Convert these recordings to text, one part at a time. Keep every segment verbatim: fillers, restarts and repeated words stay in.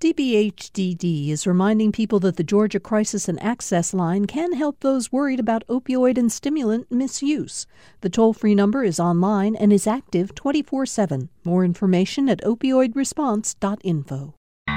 C B H D D is reminding people that the Georgia Crisis and Access Line can help those worried about opioid and stimulant misuse. The toll-free number is online and is active twenty-four seven. More information at opioid response dot info.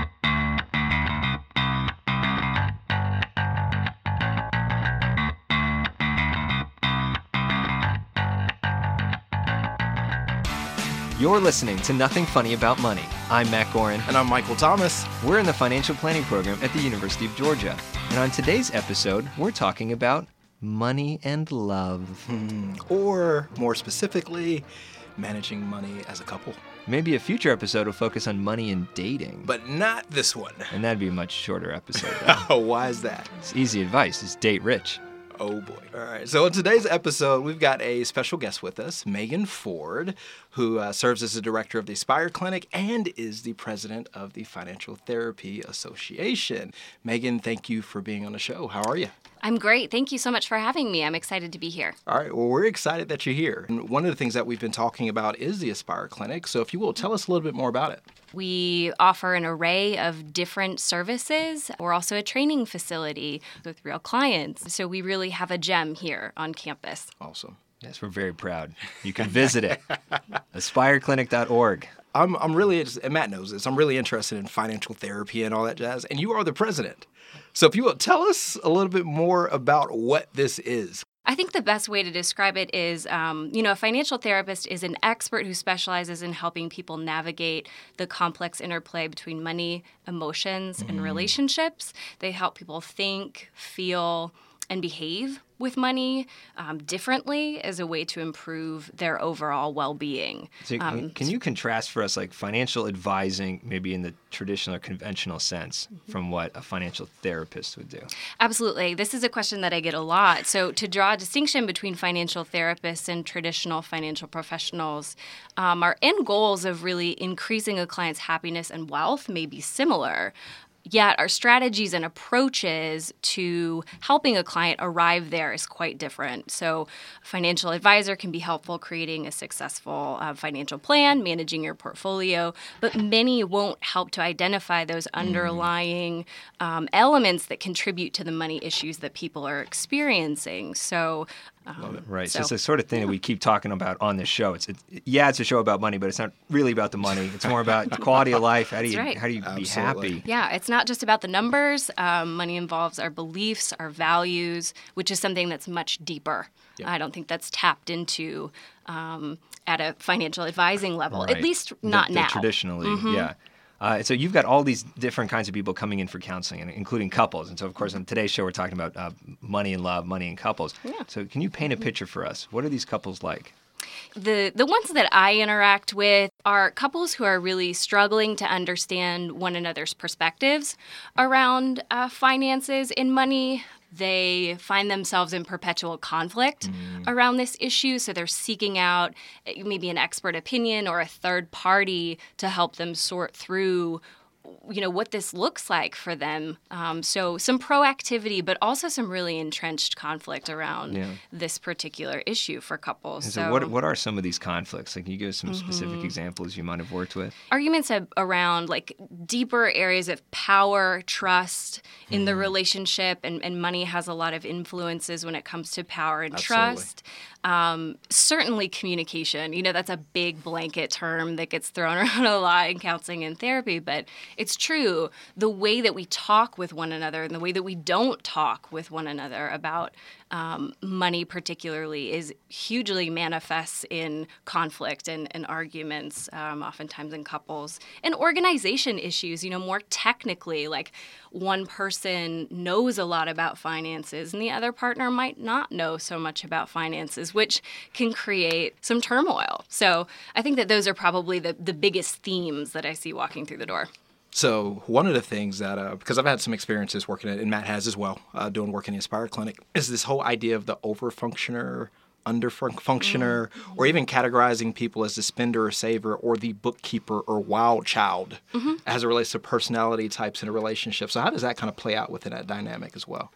You're listening to Nothing Funny About Money. I'm Matt Gorin. And I'm Michael Thomas. We're in the financial planning program at the University of Georgia. And on today's episode, we're talking about money and love. Hmm. Or, more specifically, managing money as a couple. Maybe a future episode will focus on money and dating. But not this one. And that'd be a much shorter episode. Oh, why is that? It's easy advice. It's date rich. Oh, boy. All right. So in today's episode, we've got a special guest with us, Megan Ford, who uh, serves as the director of the Aspire Clinic and is the president of the Financial Therapy Association. Megan, thank you for being on the show. How are you? I'm great. Thank you so much for having me. I'm excited to be here. All right. Well, we're excited that you're here. And one of the things that we've been talking about is the Aspire Clinic. So if you will, tell us a little bit more about it. We offer an array of different services. We're also a training facility with real clients. So we really have a gem here on campus. Awesome. Yes, we're very proud. You can visit it. aspire clinic dot org. I'm I'm really, and Matt knows this, I'm really interested in financial therapy and all that jazz, and you are the president. So if you will, tell us a little bit more about what this is. I think the best way to describe it is, um, you know, a financial therapist is an expert who specializes in helping people navigate the complex interplay between money, emotions, mm. and relationships. They help people think, feel, and behave with money um, differently as a way to improve their overall well-being. So um, can you contrast for us like financial advising maybe in the traditional or conventional sense mm-hmm. from what a financial therapist would do? Absolutely. This is a question that I get a lot. So to draw a distinction between financial therapists and traditional financial professionals, um, our end goals of really increasing a client's happiness and wealth may be similar. Yet our strategies and approaches to helping a client arrive there is quite different. So a financial advisor can be helpful creating a successful uh, financial plan, managing your portfolio, but many won't help to identify those underlying um, elements that contribute to the money issues that people are experiencing. So Um, right. So, so it's the sort of thing yeah. that we keep talking about on this show. It's, it's yeah, it's a show about money, but it's not really about the money. It's more about the quality of life. How do you right. how do you Absolutely. be happy? Yeah, it's not just about the numbers. Um, money involves our beliefs, our values, which is something that's much deeper. Yep. I don't think that's tapped into um, at a financial advising level, right. at least not the, the now. Traditionally, mm-hmm. yeah. Uh, so you've got all these different kinds of people coming in for counseling, including couples. And so, of course, on today's show, we're talking about uh, money and love, money and couples. Yeah. So can you paint a picture for us? What are these couples like? The the ones that I interact with are couples who are really struggling to understand one another's perspectives around uh, finances and money. They find themselves in perpetual conflict mm. around this issue, so they're seeking out maybe an expert opinion or a third party to help them sort through, you know, what this looks like for them. Um, so some proactivity, but also some really entrenched conflict around yeah. this particular issue for couples. So, so what what are some of these conflicts? Like, can you give us some mm-hmm. specific examples you might have worked with? Arguments around like deeper areas of power, trust in mm-hmm. the relationship, and, and money has a lot of influences when it comes to power and Absolutely. trust. Um, certainly communication, you know, that's a big blanket term that gets thrown around a lot in counseling and therapy, but it's true. The way that we talk with one another and the way that we don't talk with one another about um, money particularly is hugely manifests in conflict and, and arguments, um, oftentimes in couples. And organization issues, you know, more technically, like one person knows a lot about finances and the other partner might not know so much about finances, which can create some turmoil. So I think that those are probably the, the biggest themes that I see walking through the door. So one of the things that, uh, because I've had some experiences working at, and Matt has as well, uh, doing work in the Aspire Clinic, is this whole idea of the overfunctioner, underfunctioner, mm-hmm. or even categorizing people as the spender or saver or the bookkeeper or wild child mm-hmm. as it relates to personality types in a relationship. So how does that kind of play out within that dynamic as well?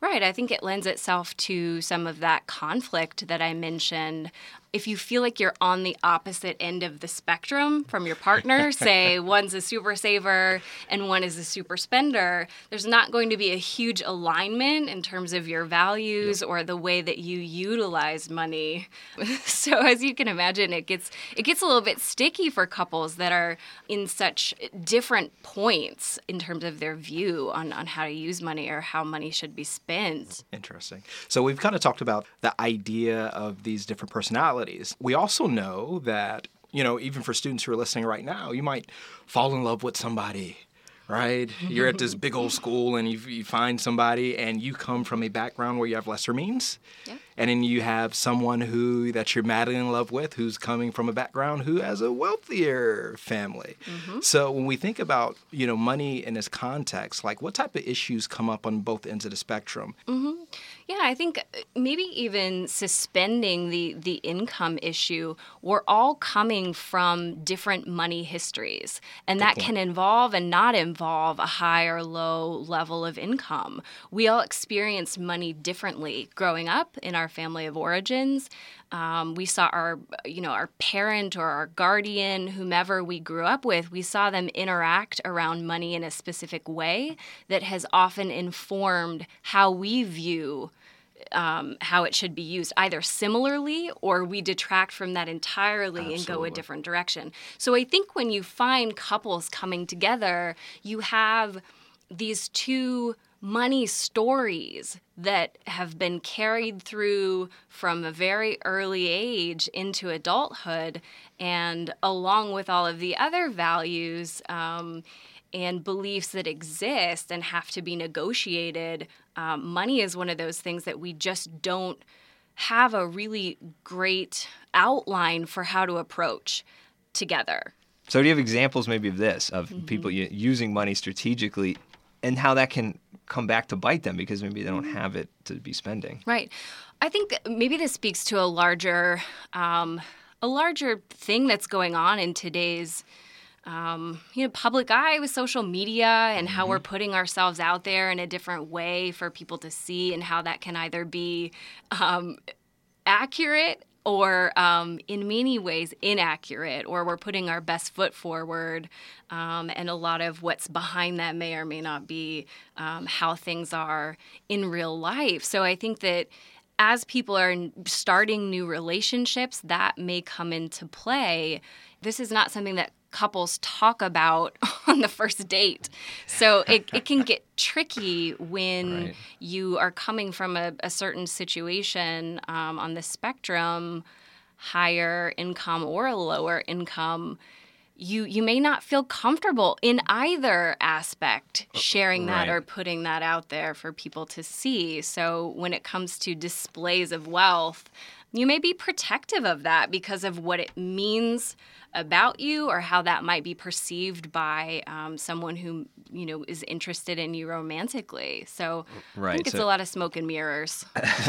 Right. I think it lends itself to some of that conflict that I mentioned. If you feel like you're on the opposite end of the spectrum from your partner, say one's a super saver and one is a super spender, there's not going to be a huge alignment in terms of your values yep. or the way that you utilize money. So as you can imagine, it gets it gets a little bit sticky for couples that are in such different points in terms of their view on, on how to use money or how money should be spent. Interesting. So we've kind of talked about the idea of these different personalities. We also know that, you know, even for students who are listening right now, you might fall in love with somebody, right? You're at this big old school and you, you find somebody and you come from a background where you have lesser means. Yeah. And then you have someone who that you're madly in love with who's coming from a background who has a wealthier family. Mm-hmm. So when we think about, you know, money in this context, like what type of issues come up on both ends of the spectrum? Mm-hmm. Yeah, I think maybe even suspending the, the income issue, we're all coming from different money histories. And Good that point. Can involve and not involve a high or low level of income. We all experience money differently growing up in our family of origins. Um, we saw our, you know, our parent or our guardian, whomever we grew up with, we saw them interact around money in a specific way that has often informed how we view Um, how it should be used, either similarly or we detract from that entirely Absolutely. And go a different direction. So I think when you find couples coming together, you have these two money stories that have been carried through from a very early age into adulthood, and along with all of the other values um, and beliefs that exist and have to be negotiated, um, money is one of those things that we just don't have a really great outline for how to approach together. So do you have examples maybe of this, of mm-hmm. people using money strategically and how that can come back to bite them because maybe they don't have it to be spending? Right. I think maybe this speaks to a larger, um, a larger thing that's going on in today's Um, you know, public eye with social media and how mm-hmm. we're putting ourselves out there in a different way for people to see, and how that can either be um, accurate or um, in many ways inaccurate, or we're putting our best foot forward, um, and a lot of what's behind that may or may not be um, how things are in real life. So I think that as people are starting new relationships, that may come into play. This is not something that couples talk about on the first date. So it, it can get tricky when right. you are coming from a, a certain situation um, on the spectrum, higher income or a lower income. You you may not feel comfortable in either aspect sharing that right. or putting that out there for people to see. So when it comes to displays of wealth, you may be protective of that because of what it means about you, or how that might be perceived by um, someone who, you know, is interested in you romantically. So right, I think it's so, a lot of smoke and mirrors.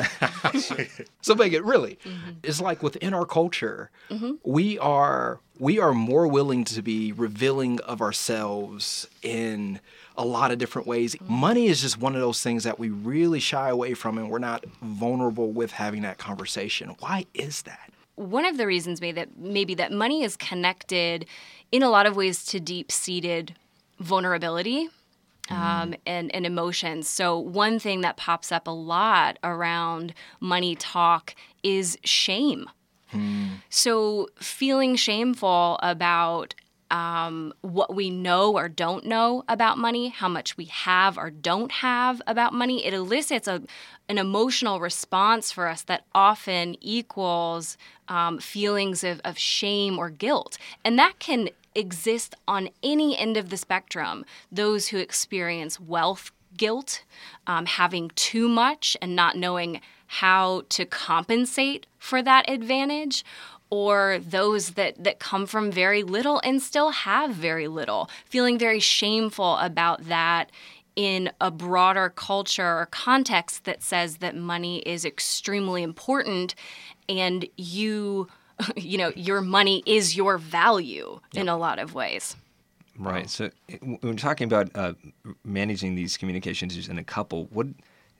So Megan, really, mm-hmm. it's like within our culture, mm-hmm. we are we are more willing to be revealing of ourselves in a lot of different ways. Mm-hmm. Money is just one of those things that we really shy away from, and we're not vulnerable with having that conversation. Why is that? One of the reasons maybe that maybe that money is connected in a lot of ways to deep-seated vulnerability um, mm. and, and emotions. So one thing that pops up a lot around money talk is shame. Mm. So feeling shameful about Um, what we know or don't know about money, how much we have or don't have about money, it elicits a, an emotional response for us that often equals um, feelings of, of shame or guilt. And that can exist on any end of the spectrum. Those who experience wealth guilt, um, having too much and not knowing how to compensate for that advantage, or those that, that come from very little and still have very little, feeling very shameful about that in a broader culture or context that says that money is extremely important and you, you know, your money is your value yep. in a lot of ways. Right. So when we're talking about uh, managing these communications in a couple, what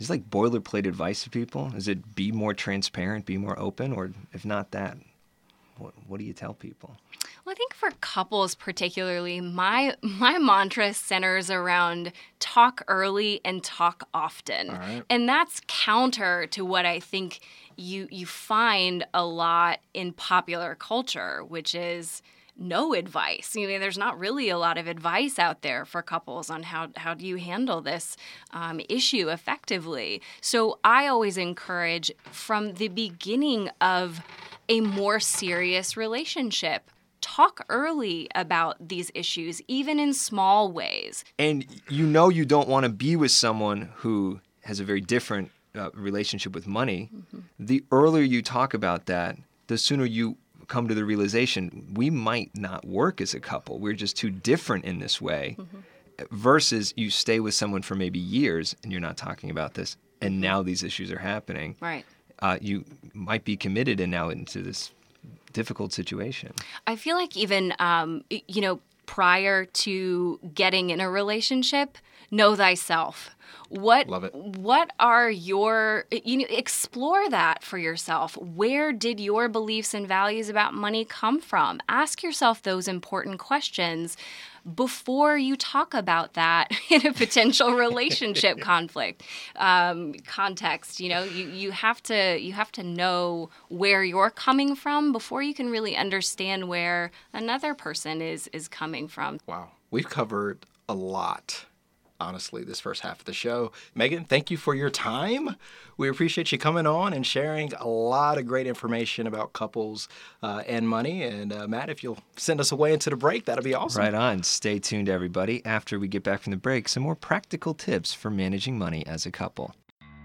Is it like boilerplate advice to people? Is it be more transparent, be more open? Or if not that, what, what do you tell people? Well, I think for couples particularly, my my mantra centers around talk early and talk often. All right. And that's counter to what I think you you find a lot in popular culture, which is no advice. You know, there's not really a lot of advice out there for couples on how, how do you handle this um, issue effectively. So I always encourage from the beginning of a more serious relationship, talk early about these issues, even in small ways. And you know you don't want to be with someone who has a very different uh, relationship with money. Mm-hmm. The earlier you talk about that, the sooner you come to the realization we might not work as a couple. We're just too different in this way. Mm-hmm. Versus you stay with someone for maybe years and you're not talking about this, and now these issues are happening. Right. Uh, you might be committed and now into this difficult situation. I feel like even, um, you know, prior to getting in a relationship, know thyself. What Love it. What are your, you know, explore that for yourself. Where did your beliefs and values about money come from? Ask yourself those important questions before you talk about that in a potential relationship conflict um, context. You know, you, you have to you have to know where you're coming from before you can really understand where another person is is coming from. Wow. We've covered a lot, honestly, this first half of the show. Megan, thank you for your time. We appreciate you coming on and sharing a lot of great information about couples uh, and money. And uh, Matt, if you'll send us away into the break, that'll be awesome. Right on. Stay tuned, everybody. After we get back from the break, some more practical tips for managing money as a couple.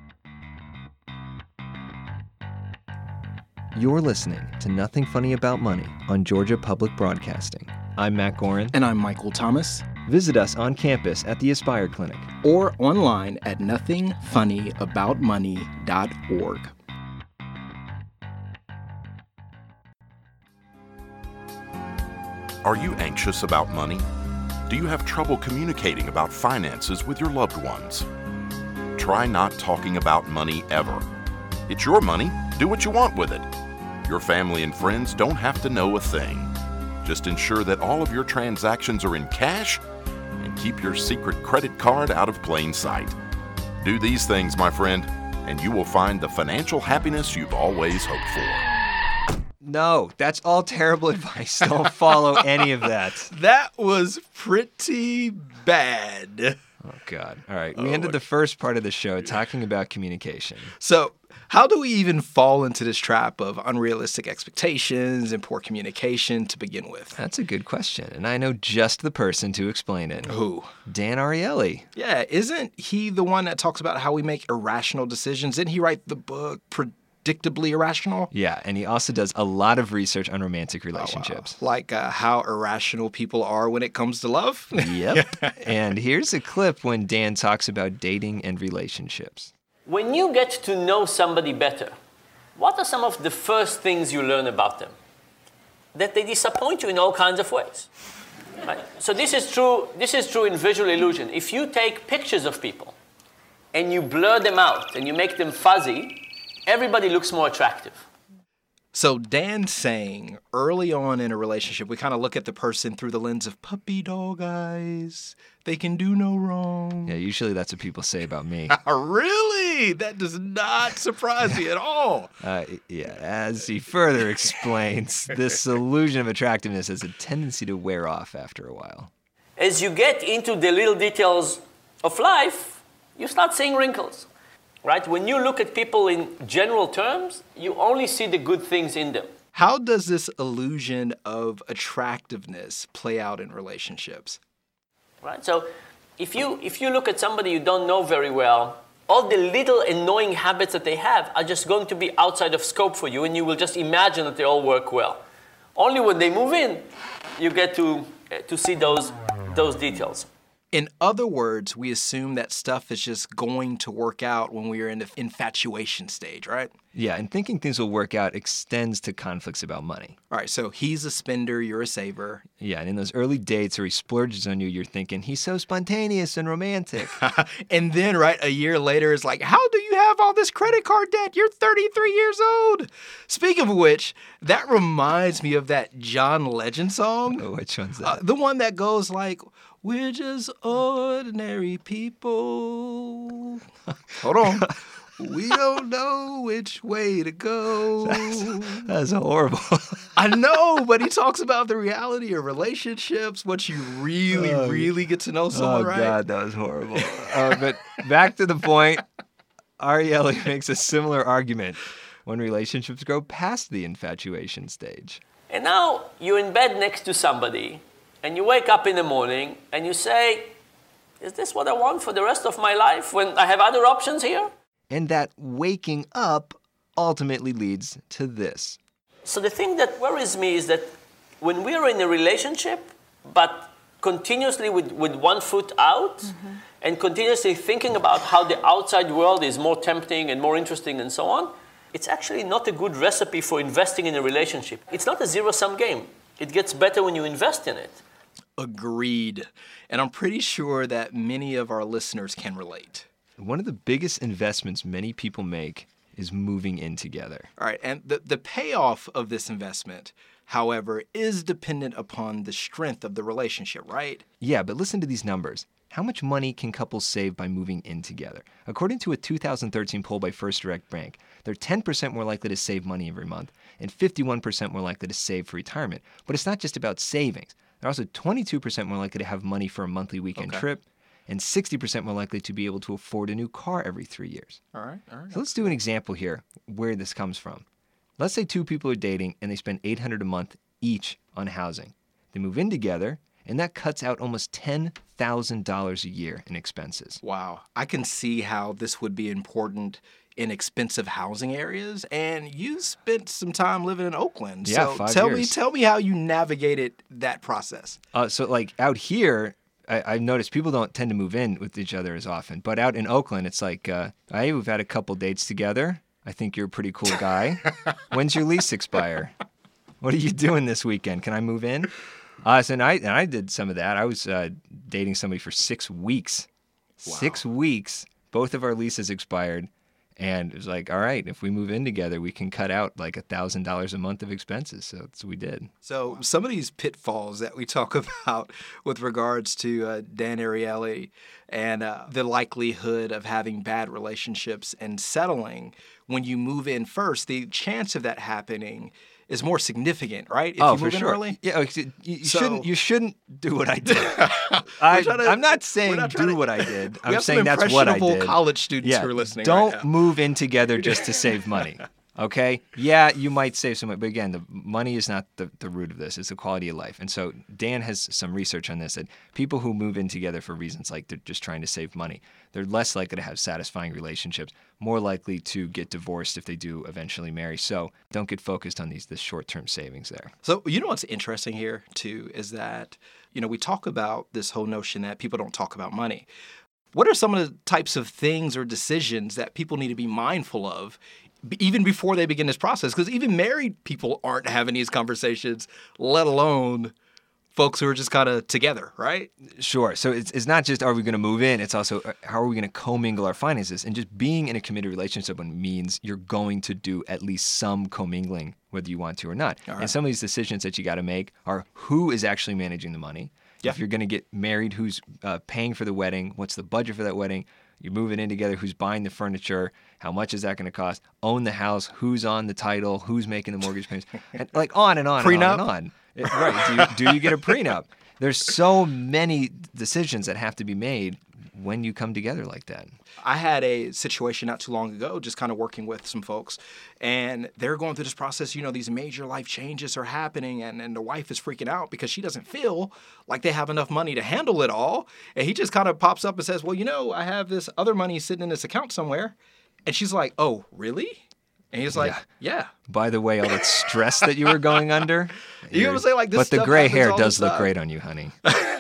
You're listening to Nothing Funny About Money on Georgia Public Broadcasting. I'm Matt Gorin. And I'm Michael Thomas. Visit us on campus at the Aspire Clinic. Or online at nothing funny about money dot org. Are you anxious about money? Do you have trouble communicating about finances with your loved ones? Try not talking about money ever. It's your money. Do what you want with it. Your family and friends don't have to know a thing. Just ensure that all of your transactions are in cash and keep your secret credit card out of plain sight. Do these things, my friend, and you will find the financial happiness you've always hoped for. No, that's all terrible advice. Don't follow any of that. That was pretty bad. Oh, God. All right. We oh, ended the first part of the show talking about communication. So, how do we even fall into this trap of unrealistic expectations and poor communication to begin with? That's a good question, and I know just the person to explain it. Who? Dan Ariely. Yeah, isn't he the one that talks about how we make irrational decisions? Didn't he write the book Predictably Irrational? Yeah, and he also does a lot of research on romantic relationships. Oh, wow. Like uh, how irrational people are when it comes to love? Yep. And here's a clip when Dan talks about dating and relationships. When you get to know somebody better, what are some of the first things you learn about them? That they disappoint you in all kinds of ways. Right? So this is true, this is true in visual illusion. If you take pictures of people and you blur them out and you make them fuzzy, everybody looks more attractive. So Dan's saying early on in a relationship, we kind of look at the person through the lens of puppy dog eyes. They can do no wrong. Yeah, usually that's what people say about me. Really? That does not surprise me at all. Uh, yeah, as he further explains, this illusion of attractiveness has a tendency to wear off after a while. As you get into the little details of life, you start seeing wrinkles. Right? When you look at people in general terms, you only see the good things in them. How does this illusion of attractiveness play out in relationships? Right? So if you if you look at somebody you don't know very well, all the little annoying habits that they have are just going to be outside of scope for you, and you will just imagine that they all work well. Only when they move in, you get to uh, to see those those details. In other words, we assume that stuff is just going to work out when we are in the infatuation stage, right? Yeah, and thinking things will work out extends to conflicts about money. All right, so he's a spender, you're a saver. Yeah, and in those early dates where he splurges on you, you're thinking, he's so spontaneous and romantic. And then, right, a year later, it's like, how do you have all this credit card debt? You're thirty-three years old. Speaking of which, that reminds me of that John Legend song. Oh, which one's that? Uh, the one that goes like, we're just ordinary people. Hold on. We don't know which way to go. That's, that's horrible. I know, but he talks about the reality of relationships, once you really, Oh, really get to know someone, oh, right? God, that was horrible. uh, but back to the point, Ariely makes a similar argument when relationships grow past the infatuation stage. And now you're in bed next to somebody, and you wake up in the morning, and you say, is this what I want for the rest of my life when I have other options here? And that waking up ultimately leads to this. So the thing that worries me is that when we are in a relationship, but continuously with, with one foot out, mm-hmm. and continuously thinking about how the outside world is more tempting and more interesting and so on, it's actually not a good recipe for investing in a relationship. It's not a zero-sum game. It gets better when you invest in it. Agreed. And I'm pretty sure that many of our listeners can relate. One of the biggest investments many people make is moving in together. All right, and the, the payoff of this investment, however, is dependent upon the strength of the relationship, right? Yeah, but listen to these numbers. How much money can couples save by moving in together? According to a two thousand thirteen poll by First Direct Bank, they're ten percent more likely to save money every month and fifty-one percent more likely to save for retirement. But it's not just about savings. They're also twenty-two percent more likely to have money for a monthly weekend Okay. trip, and sixty percent more likely to be able to afford a new car every three years. All right, all right. So let's do an example here where this comes from. Let's say two people are dating and they spend eight hundred dollars a month each on housing. They move in together, and that cuts out almost ten thousand dollars a year in expenses. Wow. I can see how this would be important in expensive housing areas, and you spent some time living in Oakland. Yeah, so five tell years. me tell me how you navigated that process. Uh, so like out here, I, I've noticed people don't tend to move in with each other as often. But out in Oakland, it's like, uh, hey, we've had a couple dates together. I think you're a pretty cool guy. When's your lease expire? What are you doing this weekend? Can I move in? Uh, so and I, and I did some of that. I was uh, dating somebody for six weeks. Wow. Six weeks. Both of our leases expired. And it was like, all right, if we move in together, we can cut out like one thousand dollars a month of expenses. So that's what we did. So some of these pitfalls that we talk about with regards to uh, Dan Ariely and uh, the likelihood of having bad relationships and settling, when you move in first, the chance of that happening is more significant, right? If oh, you for move in sure. early? Yeah, you, you So- shouldn't. You shouldn't do what I did. I, trying to- I'm not we're saying not trying do to- what I did. We I'm have saying some that's what I impressionable did. college students Yeah, who are listening don't right now. move in together just to save money. Okay? Yeah, you might save some money, but again, the money is not the, the root of this. It's the quality of life. And so Dan has some research on this that people who move in together for reasons like they're just trying to save money, they're less likely to have satisfying relationships, more likely to get divorced if they do eventually marry. So don't get focused on these this short-term savings there. So, you know what's interesting here, too, is that, you know, we talk about this whole notion that people don't talk about money. What are some of the types of things or decisions that people need to be mindful of b- even before they begin this process? Because even married people aren't having these conversations, let alone folks who are just kind of together, right? Sure. So it's, it's not just are we going to move in, it's also uh, how are we going to commingle our finances. And just being in a committed relationship means you're going to do at least some commingling, whether you want to or not. All right. And some of these decisions that you got to make are who is actually managing the money. Yeah. If you're going to get married, who's uh, paying for the wedding? What's the budget for that wedding? You're moving in together, who's buying the furniture? How much is that going to cost? Own the house, who's on the title? Who's making the mortgage payments? And like on and on Prenup? and on and on. It- right. Do you, do you get a prenup? There's so many decisions that have to be made when you come together like that. I had a situation not too long ago, just kind of working with some folks, and they're going through this process. You know, these major life changes are happening, and, and the wife is freaking out because she doesn't feel like they have enough money to handle it all. And he just kind of pops up and says, well, you know, I have this other money sitting in this account somewhere. And she's like, oh, really? And he's like, Yeah. yeah. By the way, all that stress that you were going under. You know what I'm saying? Like, this But the stuff gray happens hair all the does look time. great on you, honey.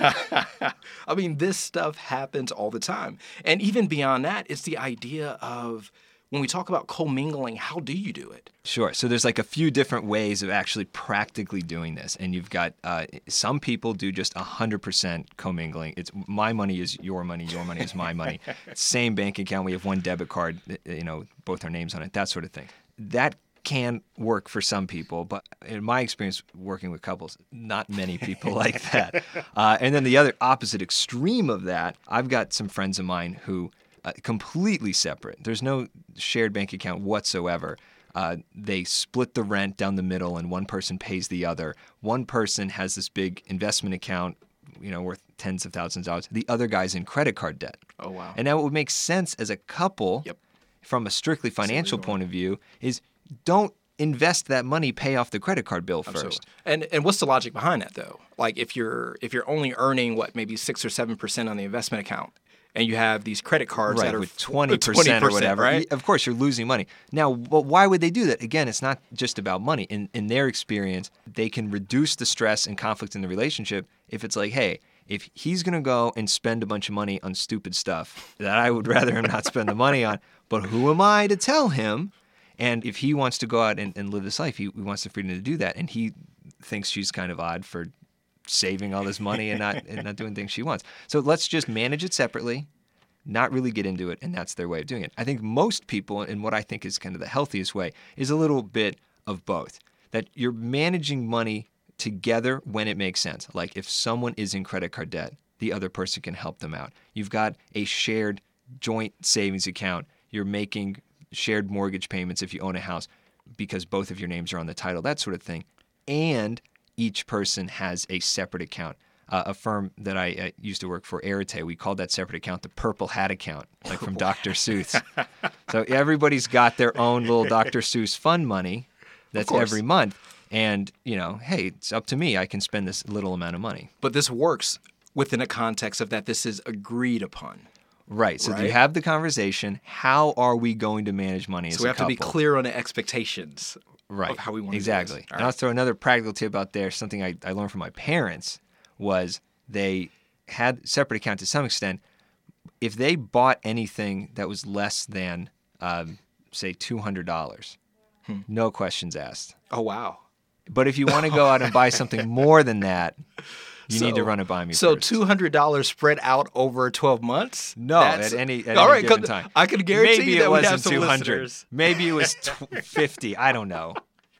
I mean, this stuff happens all the time. And even beyond that, it's the idea of when we talk about commingling, how do you do it? Sure. So there's like a few different ways of actually practically doing this. And you've got uh, some people do just one hundred percent commingling. It's my money is your money, your money is my money. Same bank account. We have one debit card, you know, both our names on it, that sort of thing. That can work for some people, but in my experience working with couples, not many people like that. Uh, and then the other opposite extreme of that, I've got some friends of mine who uh, completely separate. There's no shared bank account whatsoever. Uh, they split the rent down the middle and one person pays the other. One person has this big investment account, you know, worth tens of thousands of dollars. The other guy's in credit card debt. Oh, wow. And now it would make sense as a couple, Yep. from a strictly financial point of view, is don't invest that money, pay off the credit card bill first. Absolutely. And and what's the logic behind that though? Like if you're if you're only earning what maybe six or seven percent on the investment account, and you have these credit cards Right, that are with twenty percent or whatever. right? Of course, you're losing money. Now, but why would they do that? Again, it's not just about money. In in their experience, they can reduce the stress and conflict in the relationship if it's like, hey, if he's going to go and spend a bunch of money on stupid stuff that I would rather him not spend the money on, but who am I to tell him? And if he wants to go out and, and live this life, he, he wants the freedom to do that. And he thinks she's kind of odd for saving all this money and not and not doing things she wants. So let's just manage it separately, not really get into it, and that's their way of doing it. I think most people, and what I think is kind of the healthiest way, is a little bit of both. That you're managing money together when it makes sense. Like if someone is in credit card debt, the other person can help them out. You've got a shared joint savings account. You're making shared mortgage payments if you own a house because both of your names are on the title, that sort of thing. And each person has a separate account. Uh, a firm that I uh, used to work for, Arete, we called that separate account the Purple Hat account, like from Doctor Seuss. So everybody's got their own little Doctor Seuss fund money that's course. every month. And, you know, hey, it's up to me. I can spend this little amount of money. But this works within a context of that this is agreed upon. Right. So Right? you have the conversation. How are we going to manage money as So we a have to be couple? clear on the expectations Right. of how we want to exactly. do this. All And right. I'll throw another practical tip out there. Something I, I learned from my parents was they had separate accounts to some extent. If they bought anything that was less than, um, say, two hundred dollars, Hmm. no questions asked. Oh, wow. But if you want to go out and buy something more than that, you need to So- run it by me So first. two hundred dollars spread out over twelve months? No, That's- at any at All any right, given 'cause time. I can guarantee Maybe you it that we wasn't have some two hundred. listeners. Maybe it was tw- fifty. I don't know.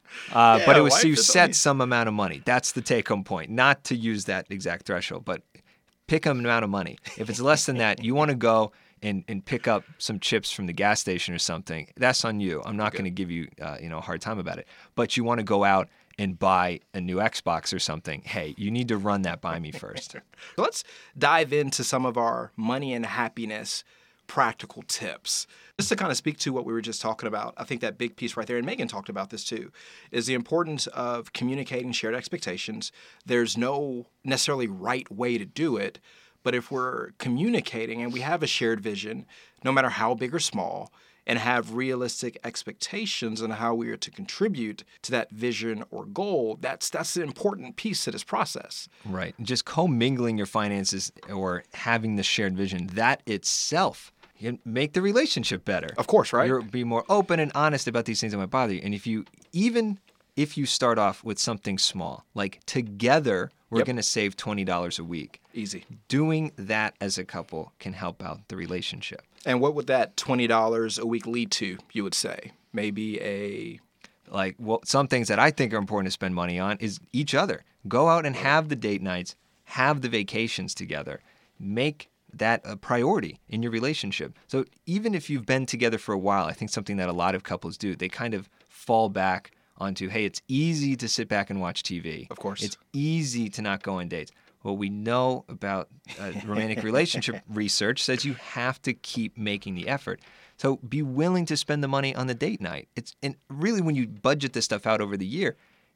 Uh, but Yeah, it was why so you is this set only- some amount of money. That's the take-home point. Not to use that exact threshold, but pick an amount of money. If it's less than that, you want to go and, and pick up some chips from the gas station or something. That's on you. I'm not going to give you uh, you know a hard time about it. But you want to go out and buy a new Xbox or something. Hey, you need to run that by me first. Let's dive into some of our money and happiness practical tips. Just to kind of speak to what we were just talking about, I think that big piece right there, and Megan talked about this too, is the importance of communicating shared expectations. There's no necessarily right way to do it, but if we're communicating and we have a shared vision, no matter how big or small, and have realistic expectations on how we are to contribute to that vision or goal, that's that's an important piece to this process. Right. Just commingling your finances or having the shared vision, that itself can make the relationship better. Of course, right? You'll be more open and honest about these things that might bother you. And if you, even if you start off with something small, like together, we're Yep. going to save twenty dollars a week. Easy. Doing that as a couple can help out the relationship. And what would that twenty dollars a week lead to, you would say? Maybe a... Like, well, some things that I think are important to spend money on is each other. Go out and have the date nights, have the vacations together. Make that a priority in your relationship. So even if you've been together for a while, I think something that a lot of couples do, they kind of fall back onto, hey, it's easy to sit back and watch T V. Of course. It's easy to not go on dates. What we know about uh, romantic relationship research says you have to keep making the effort. So be willing to spend the money on the date night. It's and really when you budget this stuff out over the year,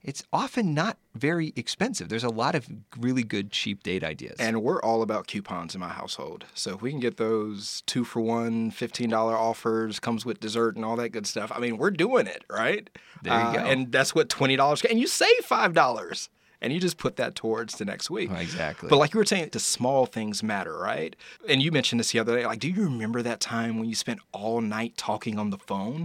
it's often not very expensive. There's a lot of really good cheap date ideas. And we're all about coupons in my household. So if we can get those two for one, fifteen dollars offers, comes with dessert and all that good stuff, I mean, we're doing it, right? There you uh, go. And that's what twenty dollars, and you save five dollars. And you just put that towards the next week. Exactly. But like you were saying, the small things matter, right? And you mentioned this the other day. Like, do you remember that time when you spent all night talking on the phone?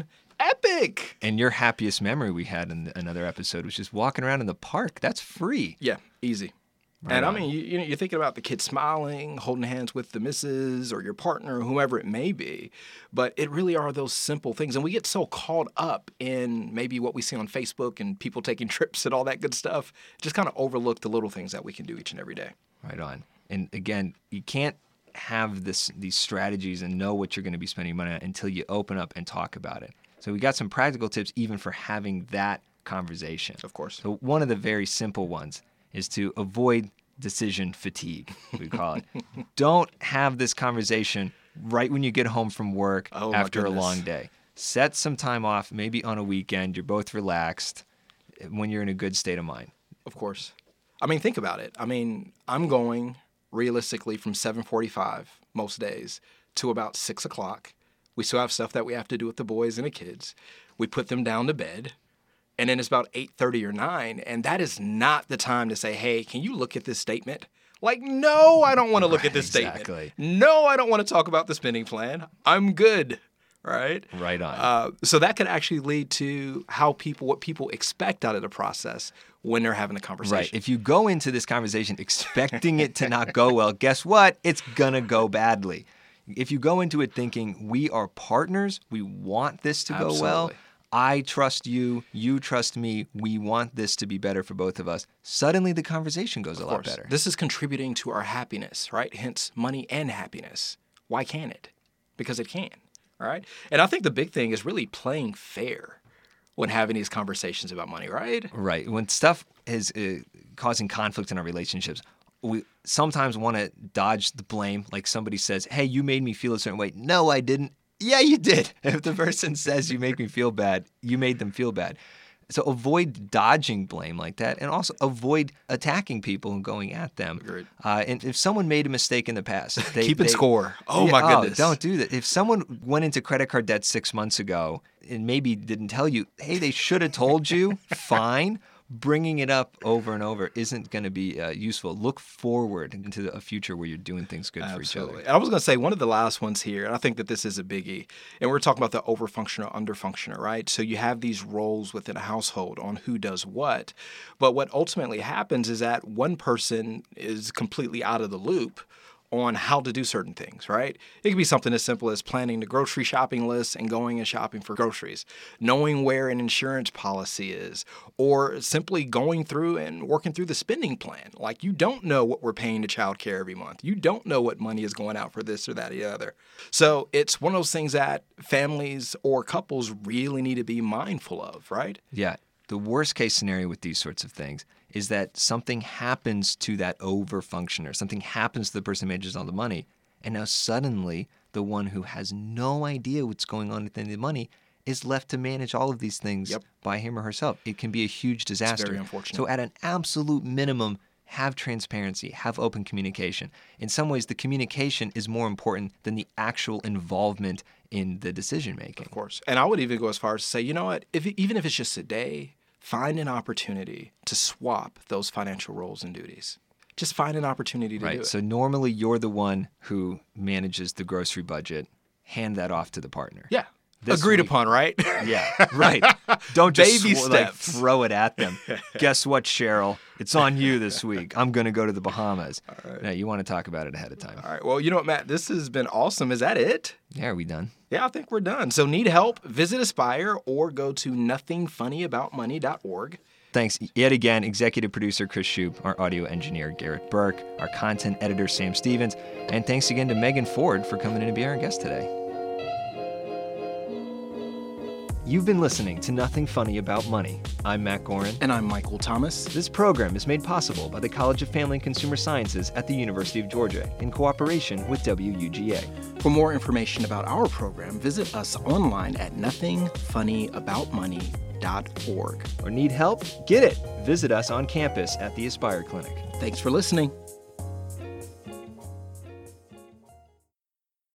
Epic! And your happiest memory we had in another episode was just walking around in the park. That's free. Yeah, easy. Right and on. I mean, you, you know, you're thinking about the kid smiling, holding hands with the missus or your partner, whoever it may be. But it really are those simple things. And we get so caught up in maybe what we see on Facebook and people taking trips and all that good stuff, just kind of overlook the little things that we can do each and every day. Right on. And again, you can't have this these strategies and know what you're going to be spending money on until you open up and talk about it. So we got some practical tips even for having that conversation. Of course. So one of the very simple ones is to avoid decision fatigue, we call it. Don't have this conversation right when you get home from work Oh, my after a goodness. long day. Set some time off, maybe on a weekend. You're both relaxed when you're in a good state of mind. Of course. I mean, think about it. I mean, I'm going realistically from seven forty-five most days to about six o'clock. We still have stuff that we have to do with the boys and the kids. We put them down to bed. And then it's about eight thirty or nine, and that is not the time to say, hey, can you look at this statement? Like, no, I don't want to look Right, at this exactly. statement. No, I don't want to talk about the spending plan. I'm good, right? Right on. Uh, so that could actually lead to how people, what people expect out of the process when they're having a conversation. Right. If you go into this conversation expecting it to not go well, guess what? It's going to go badly. If you go into it thinking we are partners, we want this to go well, Absolutely. I trust you, you trust me, we want this to be better for both of us, suddenly the conversation goes a lot better. This is contributing to our happiness, right? Hence, money and happiness. Why can't it? Because it can, all right? And I think the big thing is really playing fair when having these conversations about money, right? Right. When stuff is uh, causing conflict in our relationships, we sometimes want to dodge the blame. Like somebody says, hey, you made me feel a certain way. No, I didn't. Yeah, you did. If the person says you make me feel bad, you made them feel bad. So avoid dodging blame like that, and also avoid attacking people and going at them. Agreed. Uh, and if someone made a mistake in the past, they, Keeping they- score. Oh, Yeah, my goodness. don't do that. If someone went into credit card debt six months ago and maybe didn't tell you, hey, they should have told you, fine. Bringing it up over and over isn't going to be uh, useful. Look forward into a future where you're doing things good for each Absolutely. other. And I was going to say one of the last ones here, and I think that this is a biggie, and we're talking about the overfunctioner, underfunctioner, right? So you have these roles within a household on who does what, but what ultimately happens is that one person is completely out of the loop on how to do certain things, right? It could be something as simple as planning the grocery shopping list and going and shopping for groceries, knowing where an insurance policy is, or simply going through and working through the spending plan. Like, you don't know what we're paying to childcare every month. You don't know what money is going out for this or that or the other. So it's one of those things that families or couples really need to be mindful of, right? Yeah. The worst case scenario with these sorts of things is that something happens to that overfunctioner. Something happens to the person who manages all the money. And now suddenly the one who has no idea what's going on with the money is left to manage all of these things Yep. by him or herself. It can be a huge disaster. very unfortunate. So at an absolute minimum, have transparency, have open communication. In some ways, the communication is more important than the actual involvement in the decision making. Of course. And I would even go as far as to say, you know what, if even if it's just a day, find an opportunity to swap those financial roles and duties. Just find an opportunity to do Right. it. So normally you're the one who manages the grocery budget. Hand that off to the partner. Yeah. This Agreed week- upon, right? Yeah, right. Don't just Baby sw- like, steps. throw it at them. Guess what, Cheryl? It's on you this week. I'm going to go to the Bahamas. All right. No, you want to talk about it ahead of time. All right. Well, you know what, Matt? This has been awesome. Is that it? Yeah, are we done? Yeah, I think we're done. So need help? Visit Aspire or go to nothing funny about money dot org. Thanks yet again, executive producer Chris Shoup, our audio engineer Garrett Burke, our content editor Sam Stevens, and thanks again to Megan Ford for coming in to be our guest today. You've been listening to Nothing Funny About Money. I'm Matt Gorin. And I'm Michael Thomas. This program is made possible by the College of Family and Consumer Sciences at the University of Georgia in cooperation with W U G A. For more information about our program, visit us online at nothing funny about money dot org. Or need help? Get it. Visit us on campus at the Aspire Clinic. Thanks for listening.